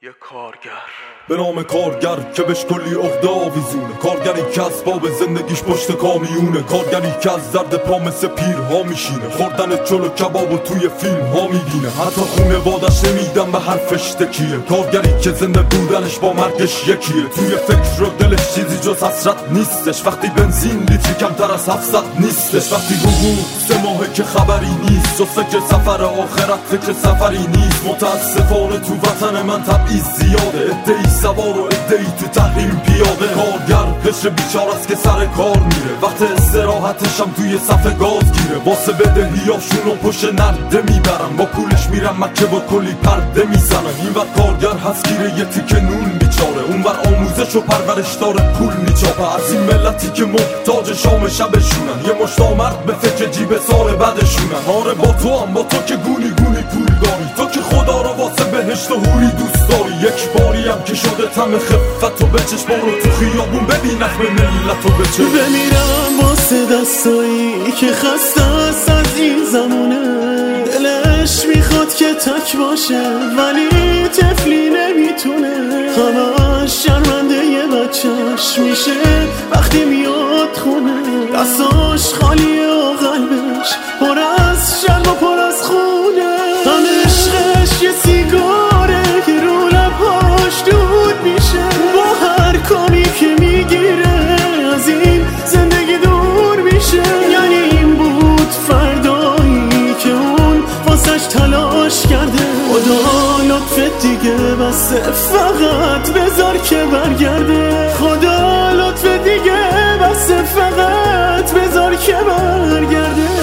یه کارگر به نام کارگر که بهش کلی عقده آویزونه، کارگری که اسباب زندگیش پشت کامیونه، کارگری که از درد پا مثل پیرها میشینه، خوردن چلو کبابو توی فیلم ها میبینه، حتی خونوادش نمیدن به حرفش تکیه، کارگری که زنده بودنش با مرگش یکیه، توی فکر و دلش چیزی جز حسرت نیستش، وقتی بنزین لیتری کمتر از 700 نیستش، وقتی حقوق 3 ماهه که خبری نیست، جز فکر سفر آخرت فکر سفری نیست، متاسفانه تو وطن من تبعیض زیاده، ادعی سوار و ادعی تو تحریم پیاده، کارگر قشر بیچارست که سر کار میره، وقت استراحتش هم توی صف گاز گیره، واسه بدهیاشون و پشت نرده میبرن، با پولش میرن مکه و کلی پرده میزنن، این وقت کارگر هست گیره یه تیکه نون بیچاره، اون بر آموزش و پرورش داره پول میچاپه، از این ملتی که محتاج شام شبشونن، یه مشتامرد به فکر جیب سال بعدشونن، آره با تو هم، با تو که گونی گونی پول داری، تو که خدا رو واسه بهشت و حوری دوست داری، یک باری هم که شده تم خفت و به چشمانو تو خیابون ببین اخم ملت و به چشم بمیرم واسه دستایی که خسته است از این زمونه، دلش میخواد که تک باشه ولی طفلی نمیتونه، همش شرمنده یه بچهش میشه وقتی میاد خونه، دستاش خالیه و قلبش پر از شرم و پر از خونه، هم عشقش یه سیگاره که رو لبهاش دود میشه، با هر کاری که میگیره از این زندگی دور میشه، یعنی این بود فردایی که اون واسش تلاش کرده، خدا لطفت دیگه بسه فقط بذار که برگرده، خدا لطفت دیگه بسه فقط بذار که برگرده.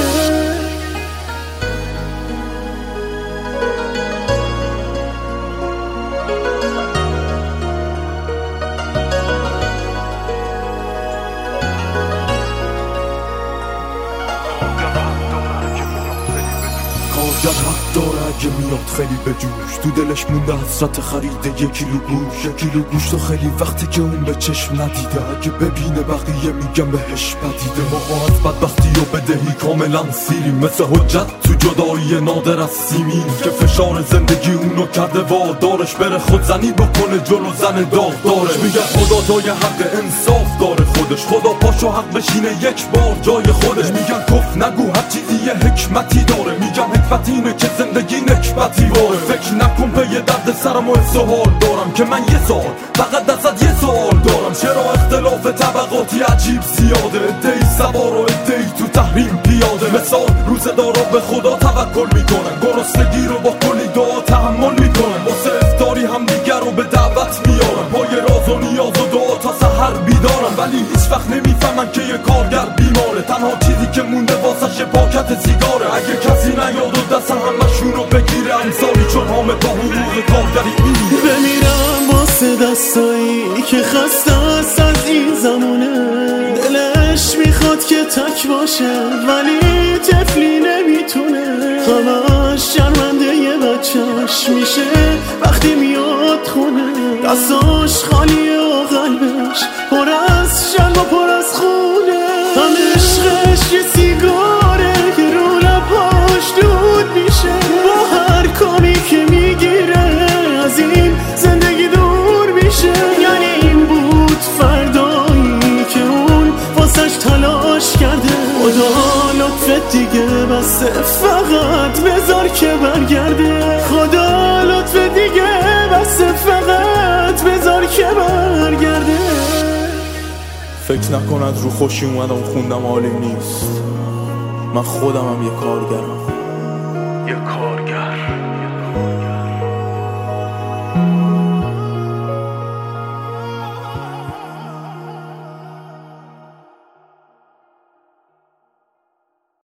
کارگر حق داره اگه میاد خیلی به جوش، تو دلش مونده حسرت خریده 1 کیلو گوش، 1 کیلو گوشت و خیلی وقتی که اون به چشم ندیده، اگه ببینه بقیه میگم بهش بدیده، ما از بدبختی و بدهی کاملا سیریم، مثل حجت تو جدایی نادر از سیمین که فشار زندگی اونو کرده وادارش بره خودزنی بکنه جلو زن داغدارش، میگه خدا جای حق انصاف داره خودش، خدا پاشو حق بشینه یک بار جای خودش، میگن کف نگو هر چیزی یه حکمتی داره، میگم حکمت اینه که زندگی نکبتی واره، فکر نکن به یه درد سرم و سوال دارم که من یه سال فقط ازت یه سوال دارم، چرا اختلاف طبقاتی عجیب زیاده، ادعی سوار و ادعی تو تحریم پیاده، مثال روزدارا به خدا توکل میکنن، گرسنگی رو با کلی دعا تحمل میکنن، واسه افطاری هم دیگر رو به دعوت میارن، پای راز و نیاز و دعا تا سحر بیدارن، ولی هیچ وقت نمیفهمن که یه کارگر بیماره، تنها چیزی که مونده واسه پاکت سیگاره، اگه کسی نیاد و دست همشون رو بگیره، امثالی چون همه با حقوق کارگری میمیره، بمیرم واسه دستایی که خسته است از این زمونه، دلش میخواد که تک باشه ولی طفلی نمیتونه، همش شرمنده یه بچهش میشه وقتی میاد خونه، دستاش خالیه و قلبش پر از شرم و پر از خونه، هم عشقش یه سیگاره که رو لبهاش دود میشه، با هر کاری که میگیره از این زندگی دور میشه، یعنی این بود فردایی که اون واسش تلاش کرده، خدا لطفت دیگه بسه فقط بذار که برگرده، خدا لطفت دیگه بسه فقط بذار که برگرده. فکر نکن از رو خوشی اومدم خوندم عالی نیست، من خودمم یه کارگرم. یه کارگر